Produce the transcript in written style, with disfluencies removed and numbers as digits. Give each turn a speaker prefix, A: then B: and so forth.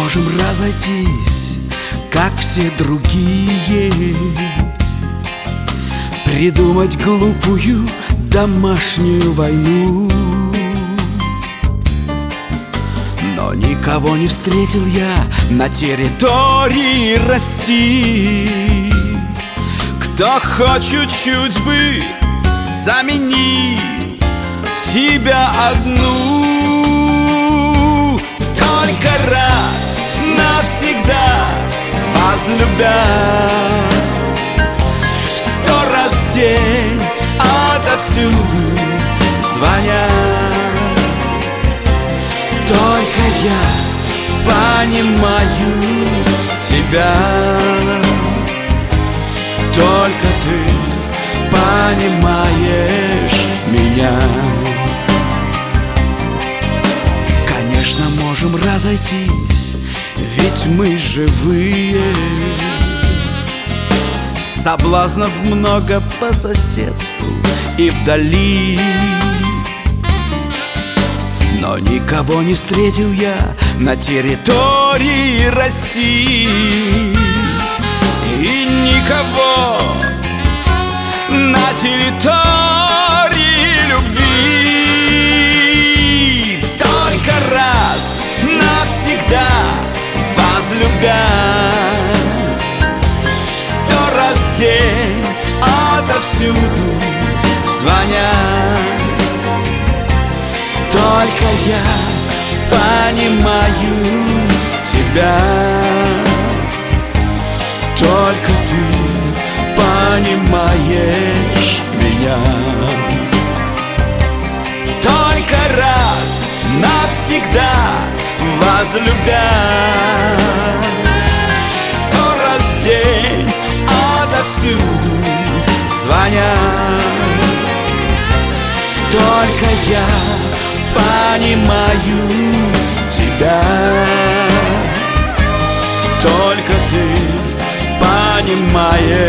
A: можем разойтись, как все другие, придумать глупую домашнюю войну. Но никого не встретил я на территории России, кто хоть чуть-чуть бы заменить тебя одну. Только раз навсегда возлюбя, 100 раз в день отовсюду звоня. Только я понимаю тебя, только ты понимаешь меня. Конечно, можем разойтись, ведь мы живые. Соблазнов много по соседству и вдали, но никого не встретил я на территории России, и никого на территории любви. Только раз навсегда возлюбя, 100 раз в день отовсюду звоня. Только я понимаю тебя, только ты понимаешь меня. Только раз навсегда возлюбя, 100 раз в день отовсюду звоня. Только я понимаю тебя, только ты понимаешь